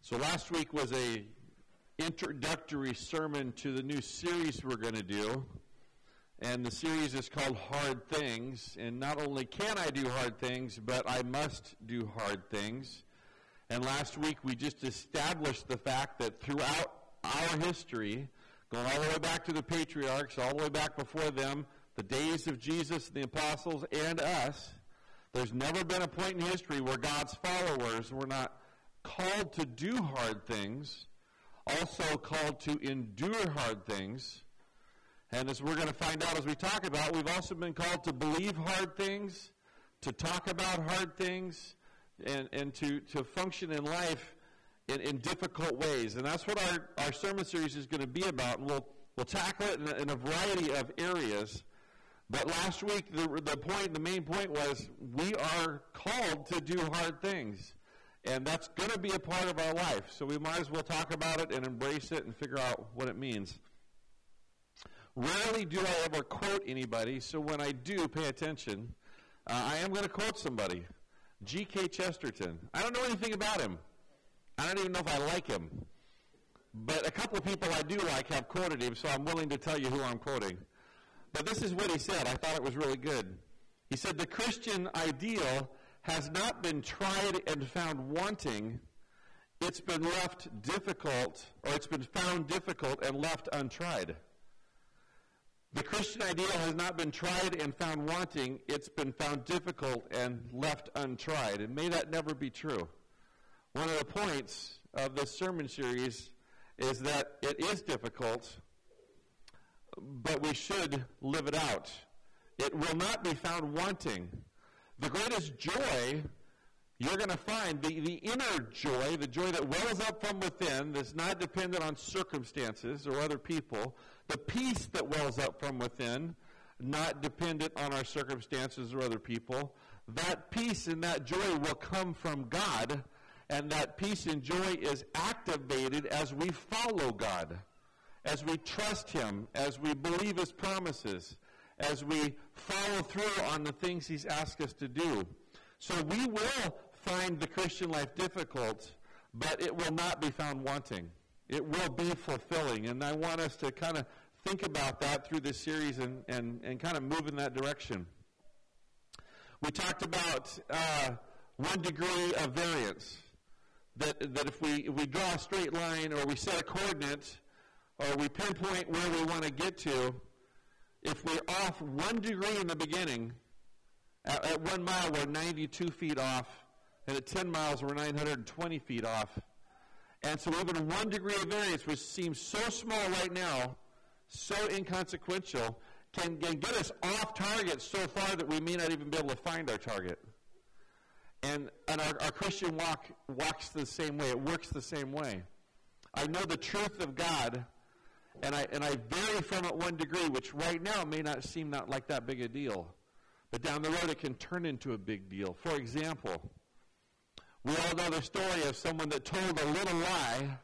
So last week was a introductory sermon to the new series we're going to do. And the series is called Hard Things. And not only can I do hard things, but I must do hard things. And last week we just established the fact that throughout our history, going all the way back to the patriarchs, all the way back before them, the days of Jesus and the apostles and us, there's never been a point in history where God's followers were not called to do hard things, also called to endure hard things. And as we're going to find out as we talk about, we've also been called to believe hard things, to talk about hard things, and to function in life in difficult ways. And that's what our sermon series is going to be about. And we'll tackle it in a variety of areas. But last week, the main point was we are called to do hard things. And that's going to be a part of our life. So we might as well talk about it and embrace it and figure out what it means. Rarely do I ever quote anybody, so when I do, pay attention. I am going to quote somebody. G.K. Chesterton. I don't know anything about him. I don't even know if I like him. But a couple of people I do like have quoted him, so I'm willing to tell you who I'm quoting. But this is what he said. I thought it was really good. He said, "The Christian ideal has not been tried and found wanting. It's been left difficult, or it's been found difficult and left untried." The Christian ideal has not been tried and found wanting. It's been found difficult and left untried. And may that never be true. One of the points of this sermon series is that it is difficult, but we should live it out. It will not be found wanting. The greatest joy you're going to find, the inner joy, the joy that wells up from within, that's not dependent on circumstances or other people, the peace that wells up from within, not dependent on our circumstances or other people, that peace and that joy will come from God, and that peace and joy is activated as we follow God, as we trust Him, as we believe His promises, as we follow through on the things He's asked us to do. So we will find the Christian life difficult, but it will not be found wanting. It will be fulfilling. And I want us to kind of think about that through this series and kind of move in that direction. We talked about 1 degree of variance. That if we draw a straight line, or we set a coordinate, or we pinpoint where we want to get to, if we're off 1 degree in the beginning, at 1 mile we're 92 feet off, and at 10 miles we're 920 feet off. And so even 1 degree of variance, which seems so small right now, so inconsequential, can get us off target so far that we may not even be able to find our target. And our Christian walk walks the same way. It works the same way. I know the truth of God, and I vary from it 1 degree, which right now may not seem not like that big a deal. But down the road it can turn into a big deal. For example, we all know the story of someone that told a little lie,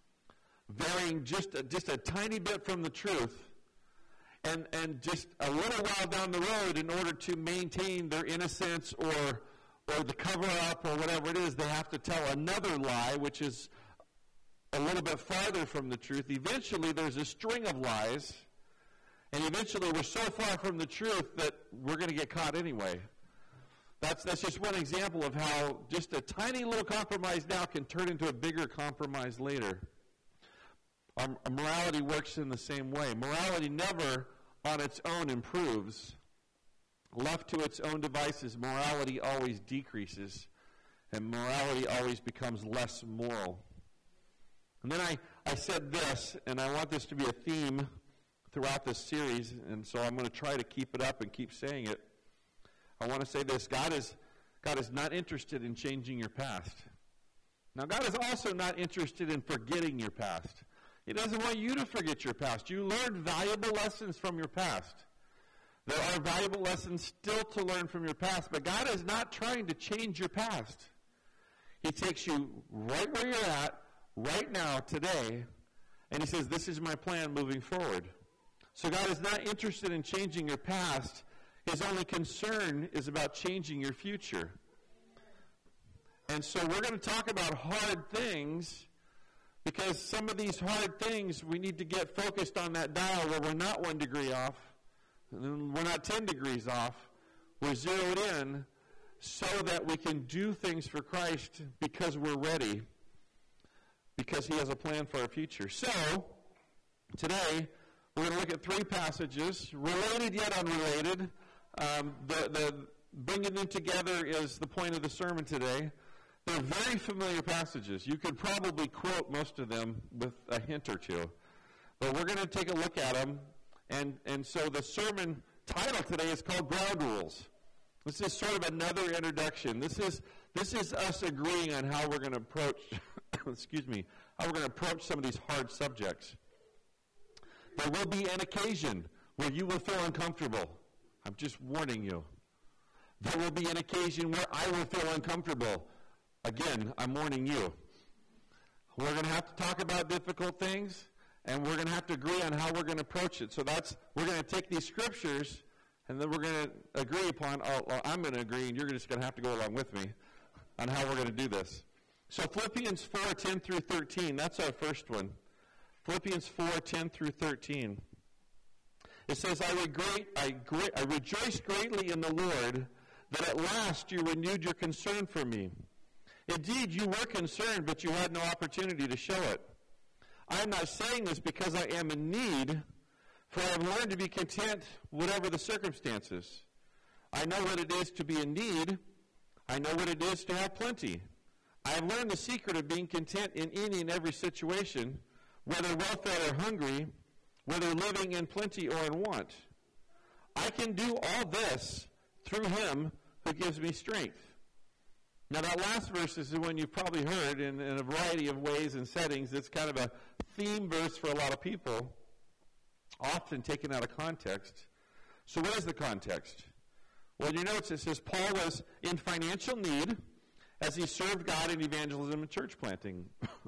varying just a tiny bit from the truth, and just a little while down the road, in order to maintain their innocence or the cover-up or whatever it is, they have to tell another lie, which is a little bit farther from the truth. Eventually there's a string of lies, and eventually we're so far from the truth that we're going to get caught anyway. That's just one example of how just a tiny little compromise now can turn into a bigger compromise later. Our morality works in the same way. Morality never on its own improves. Left to its own devices, morality always decreases, and morality always becomes less moral. And then I said this, and I want this to be a theme throughout this series, and so I'm going to try to keep it up and keep saying it. I want to say this: God is not interested in changing your past. Now, God is also not interested in forgetting your past. He doesn't want you to forget your past. You learned valuable lessons from your past. There are valuable lessons still to learn from your past, but God is not trying to change your past. He takes you right where you're at, right now, today, and He says, this is my plan moving forward. So God is not interested in changing your past. His only concern is about changing your future. And so we're going to talk about hard things Because some of these hard things, we need to get focused on that dial where we're not 1 degree off, and we're not 10 degrees off. We're zeroed in so that we can do things for Christ because we're ready, because he has a plan for our future. So, today, we're going to look at 3 passages, related yet unrelated. The bringing them together is the point of the sermon today. They're very familiar passages. You could probably quote most of them with a hint or two. But we're going to take a look at them. And so the sermon title today is called Ground Rules. This is sort of another introduction. This is us agreeing on how we're going to approach, how we're going to approach some of these hard subjects. There will be an occasion where you will feel uncomfortable. I'm just warning you. There will be an occasion where I will feel uncomfortable. Again, I'm warning you. We're going to have to talk about difficult things, and we're going to have to agree on how we're going to approach it. So we're going to take these scriptures, and then we're going to agree upon, I'm going to agree, and you're just going to have to go along with me on how we're going to do this. So Philippians 4:10 through 13, that's our first one. Philippians 4:10 through 13. It says, I rejoice greatly in the Lord that at last you renewed your concern for me. Indeed, you were concerned, but you had no opportunity to show it. I am not saying this because I am in need, for I have learned to be content whatever the circumstances. I know what it is to be in need. I know what it is to have plenty. I have learned the secret of being content in any and every situation, whether well-fed or hungry, whether living in plenty or in want. I can do all this through him who gives me strength. Now that last verse is the one you've probably heard in a variety of ways and settings. It's kind of a theme verse for a lot of people, often taken out of context. So what is the context? Well, in your notes it says Paul was in financial need as he served God in evangelism and church planting.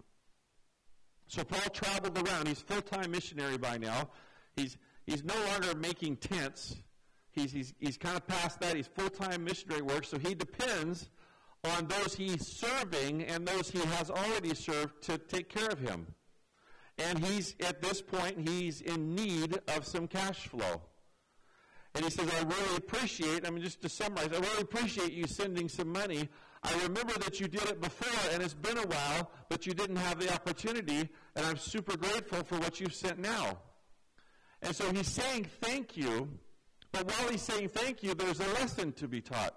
So Paul traveled around. He's full-time missionary by now. He's no longer making tents. He's kind of past that. He's full-time missionary work, so he depends on those he's serving and those he has already served to take care of him. And at this point, he's in need of some cash flow. And he says, I really appreciate, just to summarize, I really appreciate you sending some money. I remember that you did it before, and it's been a while, but you didn't have the opportunity, and I'm super grateful for what you've sent now. And so he's saying thank you, but while he's saying thank you, there's a lesson to be taught.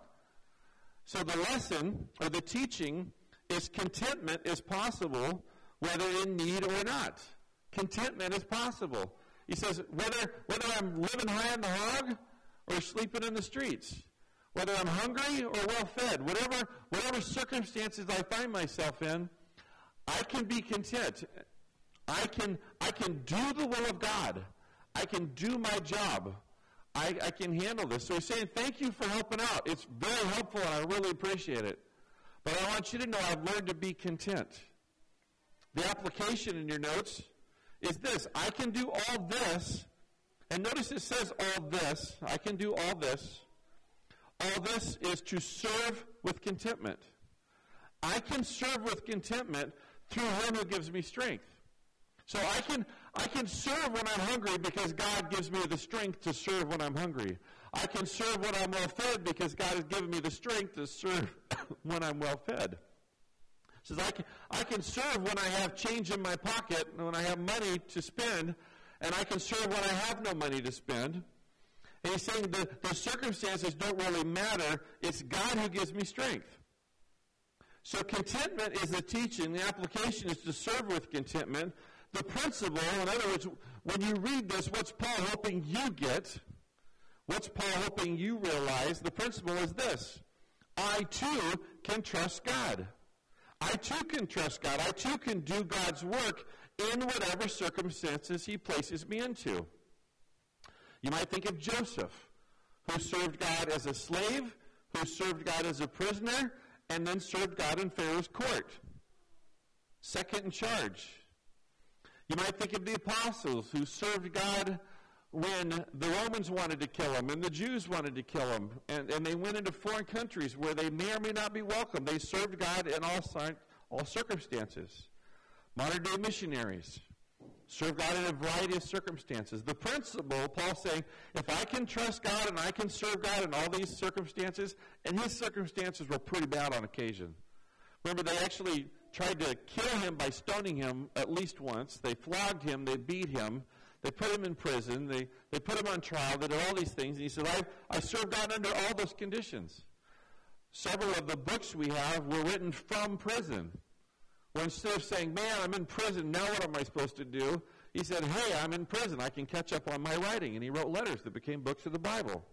So the lesson, or the teaching, is contentment is possible, whether in need or not. Contentment is possible. He says, whether I'm living high on the hog or sleeping in the streets, whether I'm hungry or well-fed, whatever circumstances I find myself in, I can be content. I can do the will of God. I can do my job. I can handle this. So he's saying, thank you for helping out. It's very helpful, and I really appreciate it. But I want you to know I've learned to be content. The application in your notes is this. I can do all this. And notice it says all this. I can do all this. All this is to serve with contentment. I can serve with contentment through him who gives me strength. So I can serve when I'm hungry because God gives me the strength to serve when I'm hungry. I can serve when I'm well-fed because God has given me the strength to serve when I'm well-fed. It says I can serve when I have change in my pocket and when I have money to spend, and I can serve when I have no money to spend. And he's saying the circumstances don't really matter. It's God who gives me strength. So contentment is the teaching. The application is to serve with contentment. The principle, in other words, when you read this, what's Paul hoping you get? What's Paul hoping you realize? The principle is this. I too can trust God. I too can trust God. I too can do God's work in whatever circumstances he places me into. You might think of Joseph, who served God as a slave, who served God as a prisoner, and then served God in Pharaoh's court. Second in charge. You might think of the apostles who served God when the Romans wanted to kill him and the Jews wanted to kill him, and they went into foreign countries where they may or may not be welcome. They served God in all circumstances. Modern-day missionaries serve God in a variety of circumstances. The principle, Paul's saying, if I can trust God and I can serve God in all these circumstances, and his circumstances were pretty bad on occasion. Remember, they actually tried to kill him by stoning him at least once. They flogged him. They beat him. They put him in prison. They put him on trial. They did all these things. And he said, I served God under all those conditions. Several of the books we have were written from prison. Well, instead of saying, man, I'm in prison, now what am I supposed to do? He said, hey, I'm in prison. I can catch up on my writing. And he wrote letters that became books of the Bible.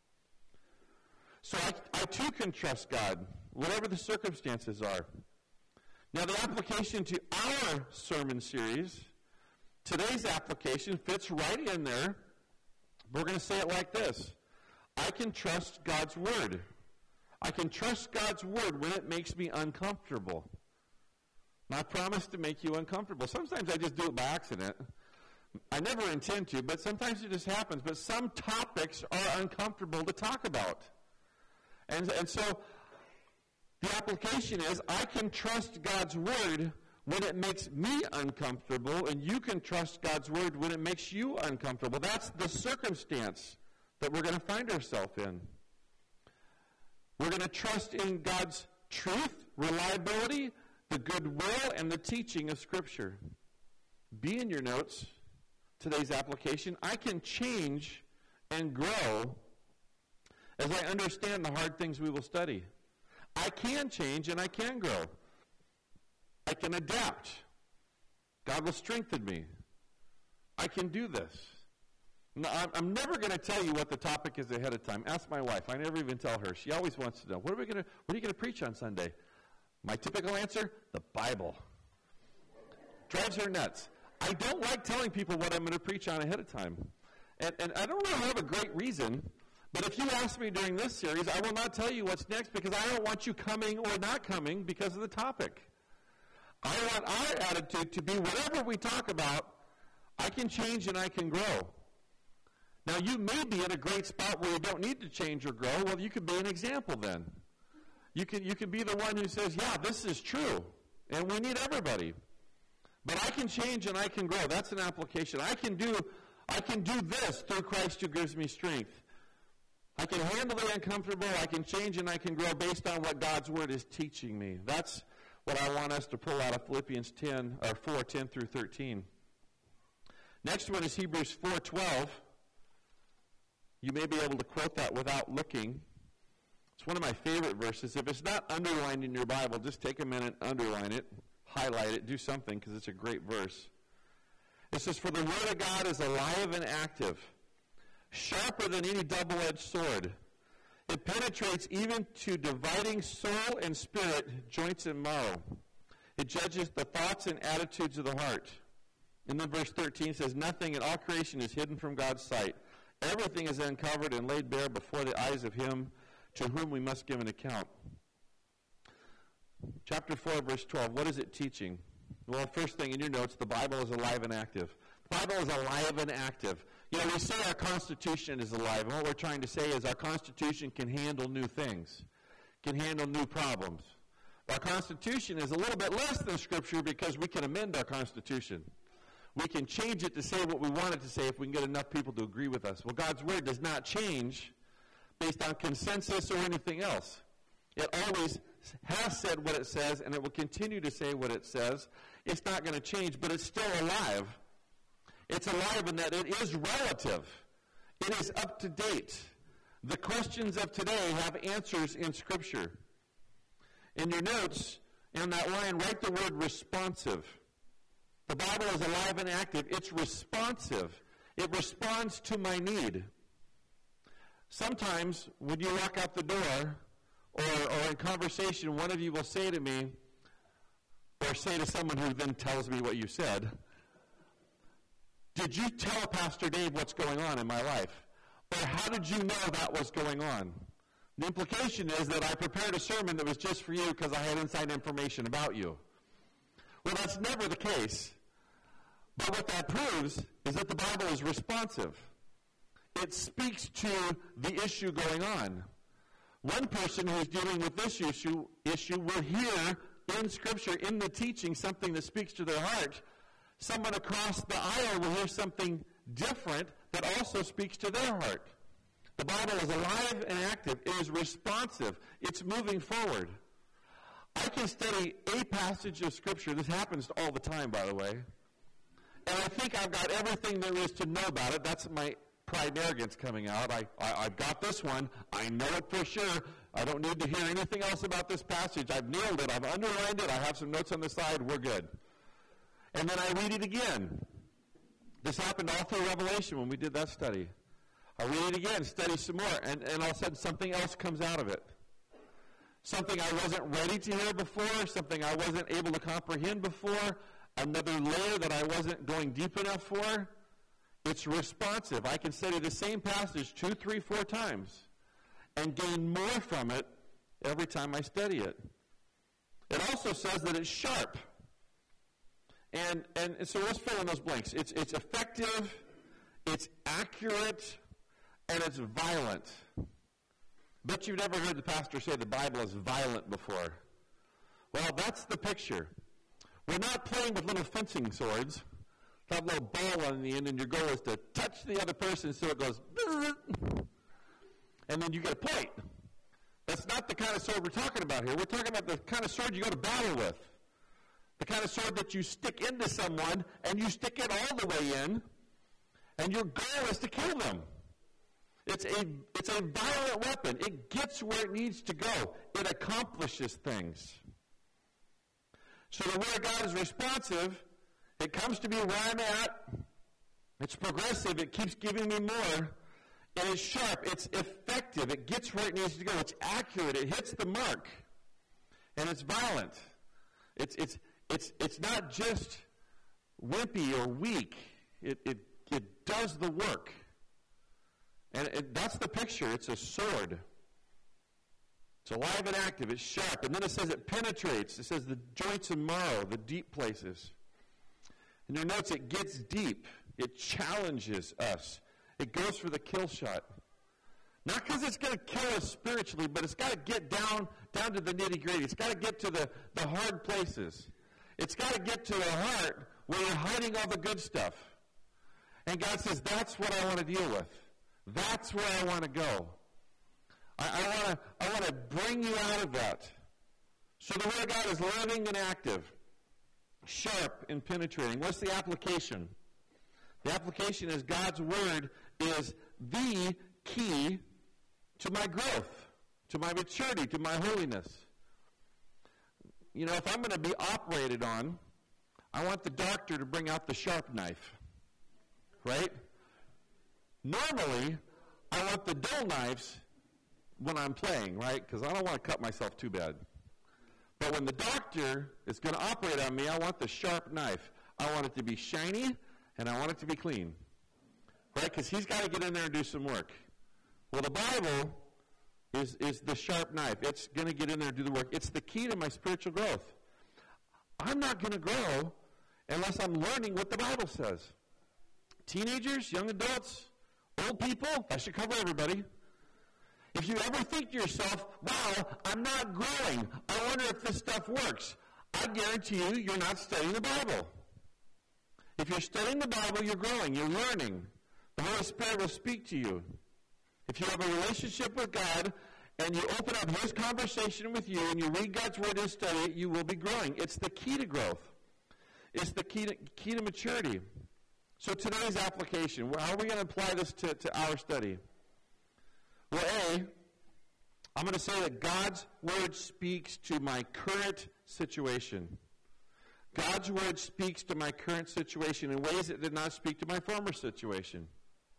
So I too can trust God, whatever the circumstances are. Now, the application to our sermon series, today's application fits right in there. We're going to say it like this. I can trust God's word. I can trust God's word when it makes me uncomfortable. Not promised to make you uncomfortable. Sometimes I just do it by accident. I never intend to, but sometimes it just happens. But some topics are uncomfortable to talk about. And so the application is I can trust God's word when it makes me uncomfortable, and you can trust God's word when it makes you uncomfortable. That's the circumstance that we're going to find ourselves in. We're going to trust in God's truth, reliability, the goodwill, and the teaching of Scripture. Be in your notes, today's application. I can change and grow as I understand the hard things we will study. I can change and I can grow. I can adapt. God will strengthen me. I can do this. Now, I'm never going to tell you what the topic is ahead of time. Ask my wife. I never even tell her. She always wants to know, what are you going to preach on Sunday? My typical answer, the Bible. Drives her nuts. I don't like telling people what I'm going to preach on ahead of time. And I don't really have a great reason, but if you ask me during this series, I will not tell you what's next because I don't want you coming or not coming because of the topic. I want our attitude to be whatever we talk about, I can change and I can grow. Now, you may be at a great spot where you don't need to change or grow. Well, you could be an example then. You can be the one who says, yeah, this is true, and we need everybody. But I can change and I can grow. That's an application. I can do this through Christ who gives me strength. I can handle the uncomfortable. I can change and I can grow based on what God's word is teaching me. That's what I want us to pull out of Philippians 4:10 through 13. Next one is Hebrews 4:12. You may be able to quote that without looking. It's one of my favorite verses. If it's not underlined in your Bible, just take a minute, underline it, highlight it, do something, because it's a great verse. It says, "For the word of God is alive and active, sharper than any double-edged sword. It penetrates even to dividing soul and spirit, joints and marrow. It judges the thoughts and attitudes of the heart." And then verse 13 says, "Nothing in all creation is hidden from God's sight. Everything is uncovered and laid bare before the eyes of him to whom we must give an account." Chapter 4, verse 12, what is it teaching? Well, first thing in your notes, the Bible is alive and active. The Bible is alive and active. You know, we say our Constitution is alive, and what we're trying to say is our Constitution can handle new things, can handle new problems. Our Constitution is a little bit less than Scripture because we can amend our Constitution. We can change it to say what we want it to say if we can get enough people to agree with us. Well, God's Word does not change based on consensus or anything else. It always has said what it says, and it will continue to say what it says. It's not going to change, but it's still alive. It's alive in that it is relative. It is up to date. The questions of today have answers in Scripture. In your notes, in that line, write the word responsive. The Bible is alive and active. It's responsive. It responds to my need. Sometimes when you walk out the door or in conversation, one of you will say to me, or say to someone who then tells me what you said, "Did you tell Pastor Dave what's going on in my life?" Or "How did you know that was going on?" The implication is that I prepared a sermon that was just for you because I had inside information about you. Well, that's never the case. But what that proves is that the Bible is responsive. It speaks to the issue going on. One person who's dealing with this issue will hear in Scripture, in the teaching, something that speaks to their heart, someone across the aisle will hear something different that also speaks to their heart. The Bible is alive and active. It is responsive. It's moving forward. I can study a passage of Scripture. This happens all the time, by the way. And I think I've got everything there is to know about it. That's my pride and arrogance coming out. I've got this one. I know it for sure. I don't need to hear anything else about this passage. I've nailed it. I've underlined it. I have some notes on the side. We're good. And then I read it again. This happened all through Revelation when we did that study. I read it again, study some more, and all of a sudden something else comes out of it. Something I wasn't ready to hear before, something I wasn't able to comprehend before, another layer that I wasn't going deep enough for. It's responsive. I can study the same passage 2, 3, 4 times and gain more from it every time I study it. It also says that it's sharp. And so let's fill in those blanks. It's effective, it's accurate, and it's violent. Bet you've never heard the pastor say the Bible is violent before. Well, that's the picture. We're not playing with little fencing swords. That little ball on the end, and your goal is to touch the other person so it goes, and then you get a point. That's not the kind of sword we're talking about here. We're talking about the kind of sword you go to battle with. The kind of sword that you stick into someone, and you stick it all the way in, and your goal is to kill them. It's a violent weapon. It gets where it needs to go. It accomplishes things. So the Word of God is responsive. It comes to me where I'm at. It's progressive. It keeps giving me more. And it's sharp. It's effective. It gets where it needs to go. It's accurate. It hits the mark. And it's violent. It's not just wimpy or weak. It does the work. And that's the picture. It's a sword. It's alive and active. It's sharp. And then it says it penetrates. It says the joints and marrow, the deep places. And your notes, it gets deep. It challenges us. It goes for the kill shot. Not because it's going to kill us spiritually, but it's got to get down to the nitty-gritty. It's got to get to the hard places. It's got to get to the heart where you're hiding all the good stuff. And God says, that's what I want to deal with. That's where I want to go. I want to bring you out of that. So the Word of God is living and active, sharp and penetrating. What's the application? The application is God's Word is the key to my growth, to my maturity, to my holiness. You know, if I'm going to be operated on, I want the doctor to bring out the sharp knife, right? Normally, I want the dull knives when I'm playing, right? Because I don't want to cut myself too bad. But when the doctor is going to operate on me, I want the sharp knife. I want it to be shiny, and I want it to be clean, right? Because he's got to get in there and do some work. Well, the Bible is the sharp knife. It's going to get in there and do the work. It's the key to my spiritual growth. I'm not going to grow unless I'm learning what the Bible says. Teenagers, young adults, old people, that should cover everybody. If you ever think to yourself, wow, I'm not growing, I wonder if this stuff works, I guarantee you, you're not studying the Bible. If you're studying the Bible, you're growing, you're learning. The Holy Spirit will speak to you. If you have a relationship with God and you open up His conversation with you and you read God's Word and study it, you will be growing. It's the key to growth. It's the key to maturity. So today's application, how are we going to apply this to our study? Well, I'm going to say that God's Word speaks to my current situation. God's Word speaks to my current situation in ways it did not speak to my former situation.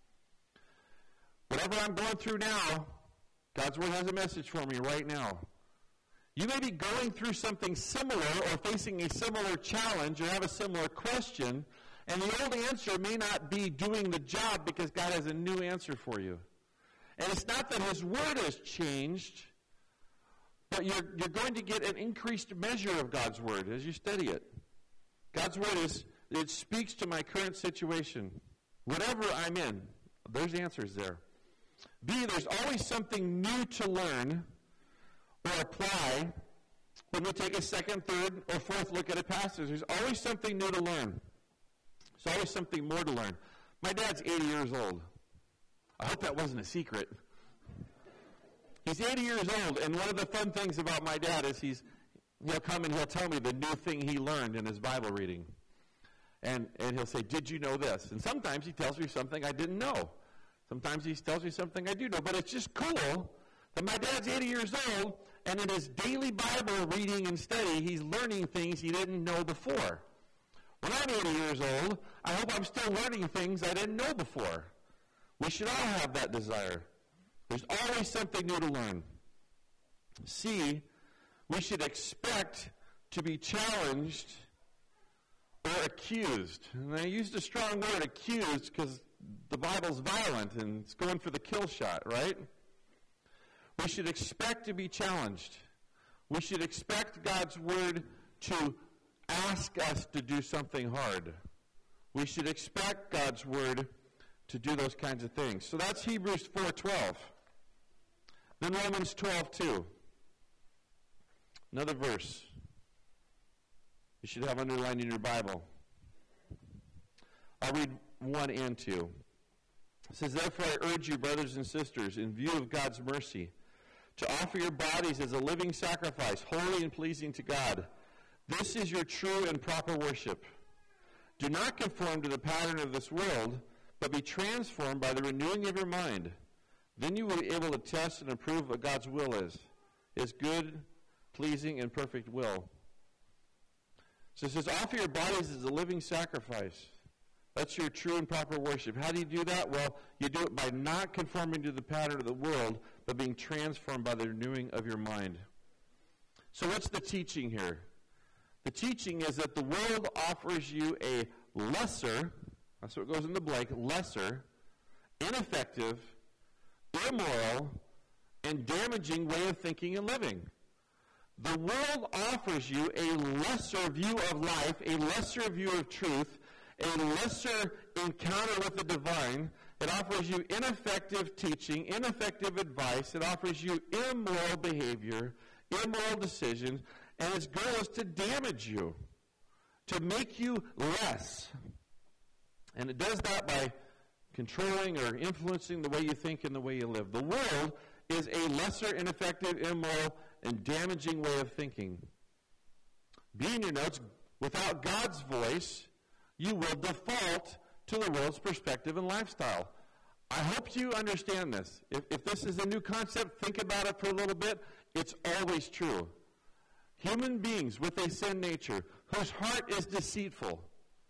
Whatever I'm going through now, God's Word has a message for me right now. You may be going through something similar or facing a similar challenge or have a similar question, and the old answer may not be doing the job because God has a new answer for you. And it's not that His Word has changed, but you're going to get an increased measure of God's Word as you study it. God's Word it speaks to my current situation. Whatever I'm in, there's answers there. B, there's always something new to learn or apply when we take a second, third, or fourth look at a passage, there's always something new to learn. There's always something more to learn. My dad's 80 years old. I hope that wasn't a secret. He's 80 years old, and one of the fun things about my dad is he'll come and he'll tell me the new thing he learned in his Bible reading. And he'll say, did you know this? And sometimes he tells me something I didn't know. Sometimes he tells me something I do know. But it's just cool that my dad's 80 years old, and in his daily Bible reading and study, he's learning things he didn't know before. When I'm 80 years old, I hope I'm still learning things I didn't know before. We should all have that desire. There's always something new to learn. C, we should expect to be challenged or accused. And I used a strong word, accused, because the Bible's violent and it's going for the kill shot, right? We should expect to be challenged. We should expect God's word to ask us to do something hard. We should expect God's word to do those kinds of things. So that's Hebrews 4:12. Then Romans 12:2. Another verse you should have underlined in your Bible. I'll read 1 and 2. It says, therefore I urge you, brothers and sisters, in view of God's mercy, to offer your bodies as a living sacrifice, holy and pleasing to God. This is your true and proper worship. Do not conform to the pattern of this world, but be transformed by the renewing of your mind. Then you will be able to test and approve what God's will is, his good, pleasing, and perfect will. So it says, offer your bodies as a living sacrifice. That's your true and proper worship. How do you do that? Well, you do it by not conforming to the pattern of the world, but being transformed by the renewing of your mind. So what's the teaching here? The teaching is that the world offers you a lesser, that's what goes in the blank, lesser, ineffective, immoral, and damaging way of thinking and living. The world offers you a lesser view of life, a lesser view of truth, a lesser encounter with the divine. It offers you ineffective teaching, ineffective advice. It offers you immoral behavior, immoral decisions, and its goal is to damage you, to make you less. And it does that by controlling or influencing the way you think and the way you live. The world is a lesser, ineffective, immoral, and damaging way of thinking. Be in your notes, without God's voice, you will default to the world's perspective and lifestyle. I hope you understand this. If this is a new concept, think about it for a little bit. It's always true. Human beings with a sin nature, whose heart is deceitful,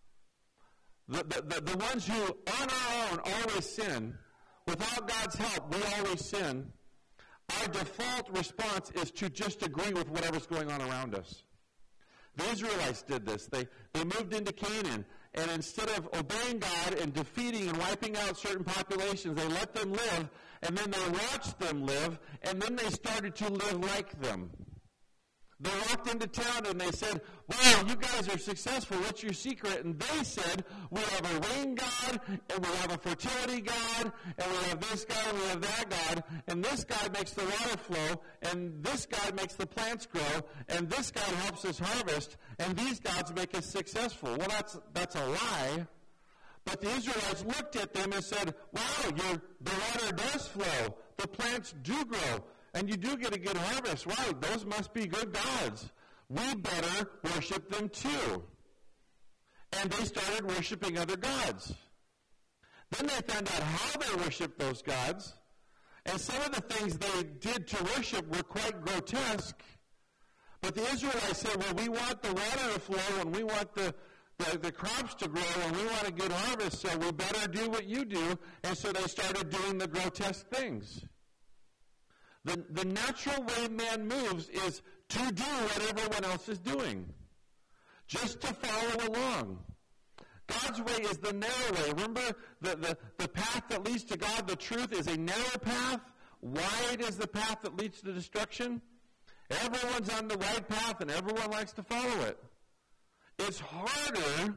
the ones who on our own always sin, without God's help, we always sin, our default response is to just agree with whatever's going on around us. The Israelites did this. They moved into Canaan, and instead of obeying God and defeating and wiping out certain populations, they let them live, and then they watched them live, and then they started to live like them. They walked into town and they said, wow, you guys are successful. What's your secret? And they said, we have a rain god, and we have a fertility god, and we have this god, and we have that god, and this god makes the water flow, and this god makes the plants grow, and this god helps us harvest, and these gods make us successful. Well, that's a lie. But the Israelites looked at them and said, wow, the water does flow, the plants do grow, and you do get a good harvest. Wow, those must be good gods. We better worship them too. And they started worshiping other gods. Then they found out how they worshiped those gods. And some of the things they did to worship were quite grotesque. But the Israelites said, well, we want the water to flow, and we want the crops to grow, and we want a good harvest, so we better do what you do. And so they started doing the grotesque things. The natural way man moves is to do what everyone else is doing, just to follow along. God's way is the narrow way. Remember, the path that leads to God, the truth, is a narrow path. Wide is the path that leads to destruction. Everyone's on the right path, and everyone likes to follow it. It's harder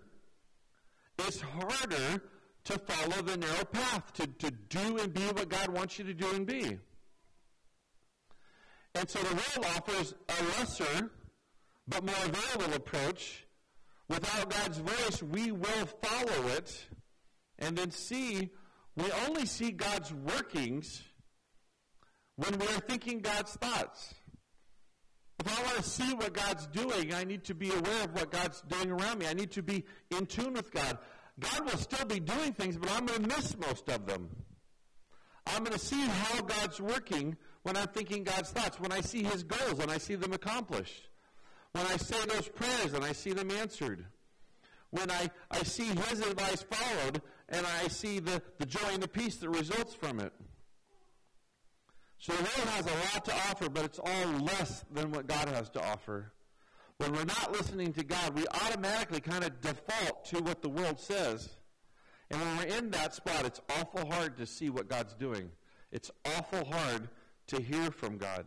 to follow the narrow path, to do and be what God wants you to do and be. And so the world offers a lesser, but more available approach. Without God's voice, we will follow it and then we only see God's workings when we are thinking God's thoughts. If I want to see what God's doing, I need to be aware of what God's doing around me. I need to be in tune with God. God will still be doing things, but I'm going to miss most of them. I'm going to see how God's working when I'm thinking God's thoughts, when I see his goals and I see them accomplished, when I say those prayers and I see them answered, when I see his advice followed and I see the joy and the peace that results from it. So the world has a lot to offer, but it's all less than what God has to offer. When we're not listening to God, we automatically kind of default to what the world says. And when we're in that spot, it's awful hard to see what God's doing. It's awful hard to hear from God.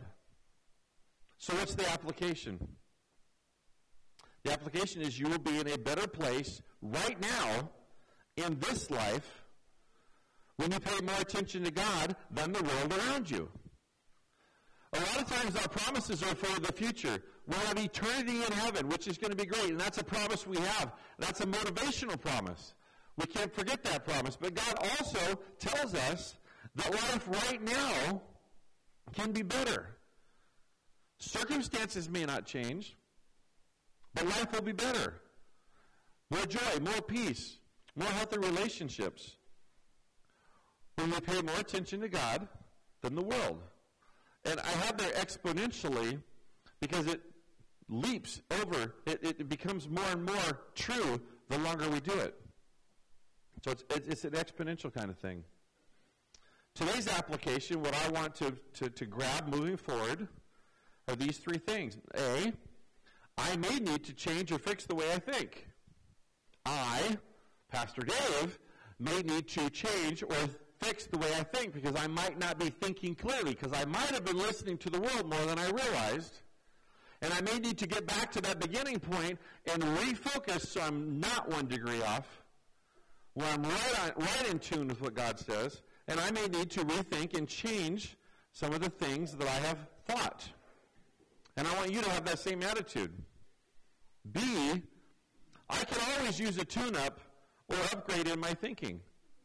So what's the application? The application is you will be in a better place right now in this life when you pay more attention to God than the world around you. A lot of times our promises are for the future. We'll have eternity in heaven, which is going to be great, and that's a promise we have. That's a motivational promise. We can't forget that promise. But God also tells us that life right now can be better. Circumstances may not change, but life will be better. More joy, more peace, more healthy relationships when we pay more attention to God than the world. And I have there exponentially because it leaps over. It becomes more and more true the longer we do it. So it's an exponential kind of thing. Today's application, what I want to grab moving forward are these three things. A, I may need to change or fix the way I think. I, Pastor Dave, may need to change or fix the way I think because I might not be thinking clearly because I might have been listening to the world more than I realized. And I may need to get back to that beginning point and refocus so I'm not 1 degree off, where I'm right in tune with what God says. And I may need to rethink and change some of the things that I have thought. And I want you to have that same attitude. B, I can always use a tune-up or upgrade in my thinking.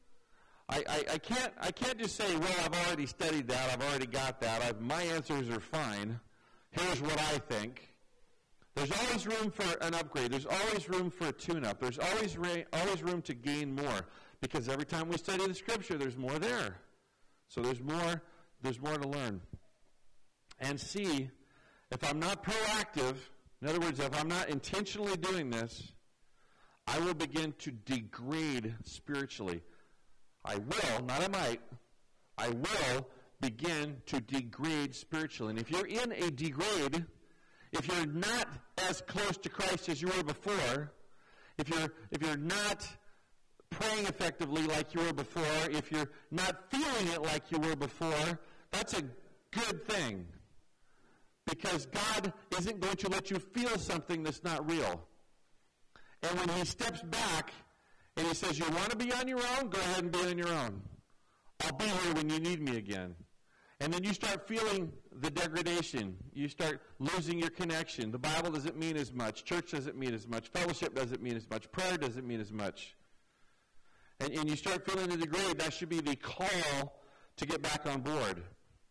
I can't just say, well, I've already studied that, I've already got that, my answers are fine. Here's what I think. There's always room for an upgrade. There's always room for a tune-up. There's always room to gain more. Because every time we study the Scripture, there's more there. So there's more to learn. And C, if I'm not proactive, in other words, if I'm not intentionally doing this, I will begin to degrade spiritually. I will, not I might, I will begin to degrade spiritually. And if you're in a degrade, if you're not as close to Christ as you were before, if you're not praying effectively like you were before, if you're not feeling it like you were before, that's a good thing. Because God isn't going to let you feel something that's not real. And when he steps back and he says, you want to be on your own? Go ahead and be on your own. I'll be here when you need me again. And then you start feeling the degradation. You start losing your connection. The Bible doesn't mean as much. Church doesn't mean as much. Fellowship doesn't mean as much. Prayer doesn't mean as much. And you start feeling the degrade. That should be the call to get back on board.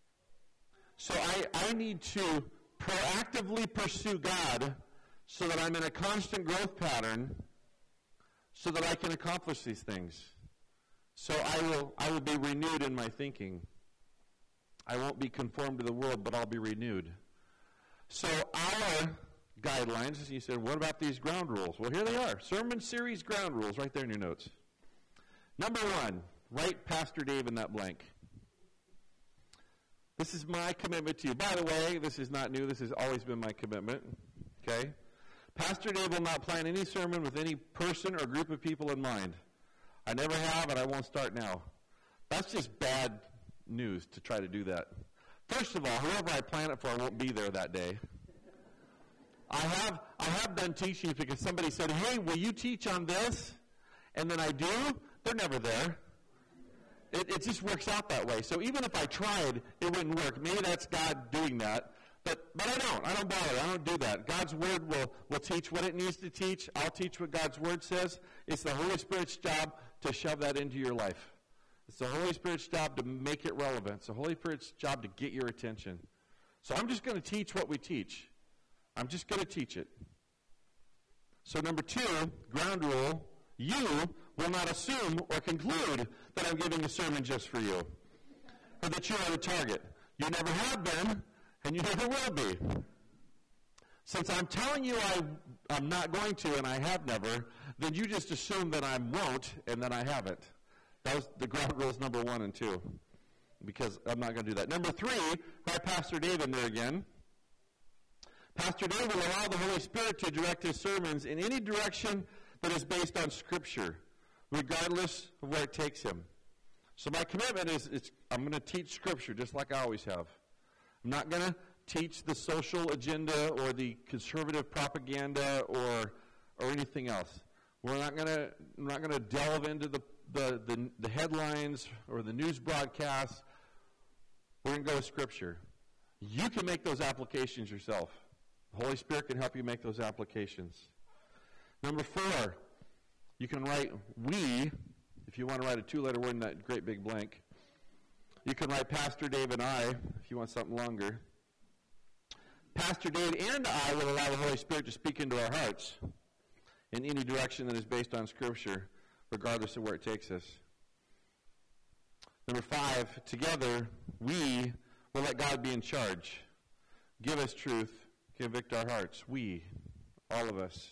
So I need to proactively pursue God so that I'm in a constant growth pattern so that I can accomplish these things. So I will be renewed in my thinking. I won't be conformed to the world, but I'll be renewed. So our guidelines, you said, what about these ground rules? Well, here they are. Sermon series ground rules right there in your notes. Number 1, write Pastor Dave in that blank. This is my commitment to you. By the way, this is not new. This has always been my commitment. Okay? Pastor Dave will not plan any sermon with any person or group of people in mind. I never have, and I won't start now. That's just bad news to try to do that. First of all, whoever I plan it for won't be there that day. I have done teachings because somebody said, hey, will you teach on this? And then I do. They're never there. It just works out that way. So even if I tried, it wouldn't work. Maybe that's God doing that. But I don't bother. I don't do that. God's Word will teach what it needs to teach. I'll teach what God's Word says. It's the Holy Spirit's job to shove that into your life. It's the Holy Spirit's job to make it relevant. It's the Holy Spirit's job to get your attention. So I'm just going to teach what we teach. I'm just going to teach it. So number 2, ground rule, you will not assume or conclude that I'm giving a sermon just for you, or that you are the target. You never have been, and you never will be. Since I'm telling you I'm not going to and I have never, then you just assume that I won't and that I haven't. That was the ground rules number 1 and 2, because I'm not going to do that. Number 3, right, Pastor Dave in there again. Pastor Dave will allow the Holy Spirit to direct his sermons in any direction that is based on Scripture, regardless of where it takes him. So my commitment is I'm going to teach Scripture just like I always have. I'm not going to teach the social agenda or the conservative propaganda or anything else. We're not going to delve into the headlines or the news broadcasts. We're going to go to Scripture. You can make those applications yourself. The Holy Spirit can help you make those applications. Number 4, you can write we, if you want to write a 2-letter word in that great big blank. You can write Pastor Dave and I, if you want something longer. Pastor Dave and I will allow the Holy Spirit to speak into our hearts in any direction that is based on Scripture, regardless of where it takes us. Number 5, together, we will let God be in charge. Give us truth, convict our hearts. We, all of us.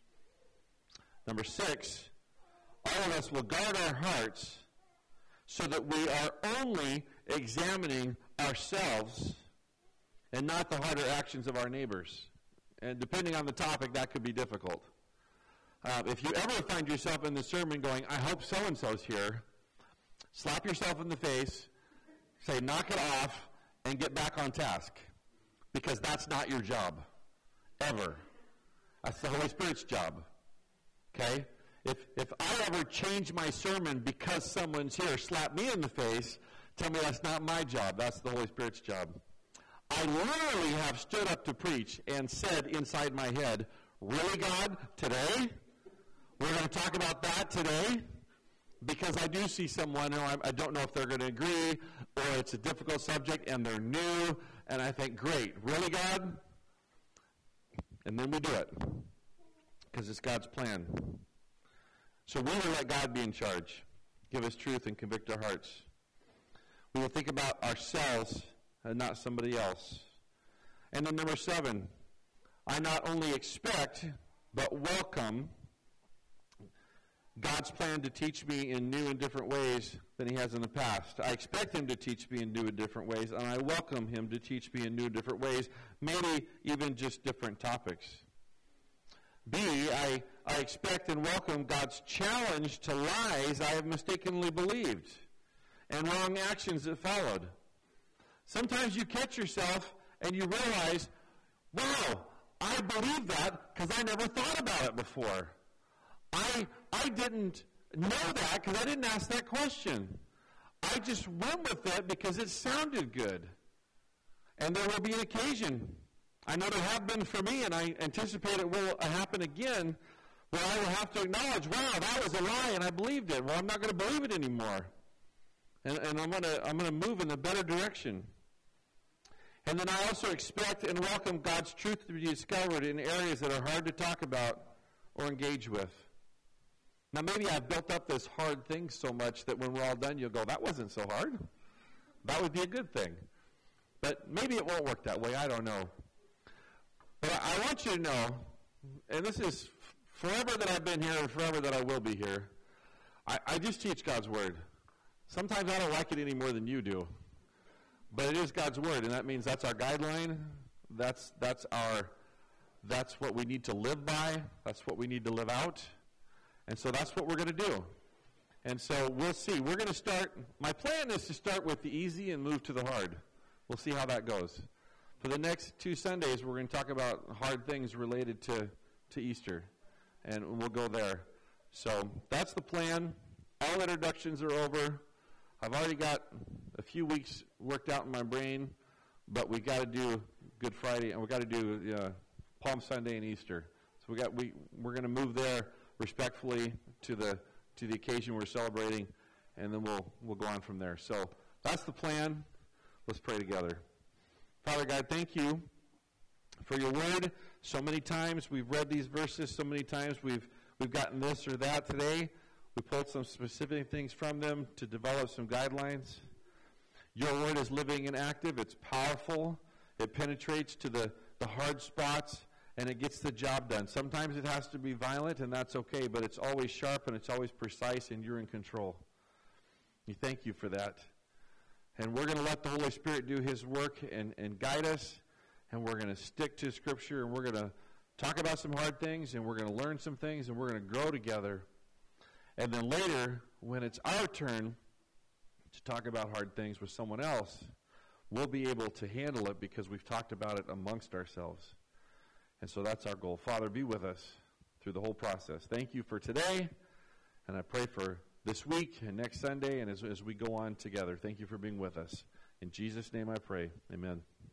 Number 6, all of us will guard our hearts so that we are only examining ourselves and not the harder actions of our neighbors. And depending on the topic, that could be difficult. If you ever find yourself in the sermon going, I hope so-and-so's here, slap yourself in the face, say, knock it off, and get back on task. Because that's not your job. Ever. That's the Holy Spirit's job. Okay? If I ever change my sermon because someone's here, slap me in the face, tell me that's not my job. That's the Holy Spirit's job. I literally have stood up to preach and said inside my head, really, God, today? We're going to talk about that today? Because I do see someone who I don't know if they're going to agree, or it's a difficult subject and they're new, and I think, great, really, God? And then we do it, because it's God's plan. So we will let God be in charge, give us truth, and convict our hearts. We will think about ourselves and not somebody else. And then number 7, I not only expect, but welcome God's plan to teach me in new and different ways than he has in the past. I expect him to teach me in new and different ways, and I welcome him to teach me in new and different ways, maybe even just different topics. B, I expect and welcome God's challenge to lies I have mistakenly believed and wrong actions that followed. Sometimes you catch yourself and you realize, wow, I believe that because I never thought about it before. I didn't know that because I didn't ask that question. I just went with it because it sounded good. And there will be an occasion, I know there have been for me, and I anticipate it will happen again, where I will have to acknowledge, wow, that was a lie, and I believed it. Well, I'm not going to believe it anymore. And I'm going to move in a better direction. And then I also expect and welcome God's truth to be discovered in areas that are hard to talk about or engage with. Now, maybe I've built up this hard thing so much that when we're all done, you'll go, that wasn't so hard. That would be a good thing. But maybe it won't work that way. I don't know. But I want you to know, and this is forever that I've been here and forever that I will be here, I just teach God's Word. Sometimes I don't like it any more than you do. But it is God's Word, and that means that's our guideline. That's what we need to live by. That's what we need to live out. And so that's what we're going to do. And so we'll see. We're going to start. My plan is to start with the easy and move to the hard. We'll see how that goes. For the next 2 Sundays, we're going to talk about hard things related to Easter. And we'll go there. So that's the plan. All introductions are over. I've already got a few weeks worked out in my brain, but we got to do Good Friday, and we got to do Palm Sunday and Easter. So we're going to move there respectfully to the occasion we're celebrating, and then we'll go on from there. So that's the plan. Let's pray together. Father God, thank you for your word. So many times we've read these verses. So many times we've gotten this or that today. We pulled some specific things from them to develop some guidelines. Your word is living and active. It's powerful. It penetrates to the hard spots, and it gets the job done. Sometimes it has to be violent, and that's okay, but it's always sharp and it's always precise, and you're in control. We thank you for that. And we're going to let the Holy Spirit do his work and guide us, and we're going to stick to Scripture, and we're going to talk about some hard things, and we're going to learn some things, and we're going to grow together. And then later, when it's our turn to talk about hard things with someone else, we'll be able to handle it because we've talked about it amongst ourselves. And so that's our goal. Father, be with us through the whole process. Thank you for today, and I pray for this week and next Sunday and as we go on together. Thank you for being with us. In Jesus' name I pray. Amen.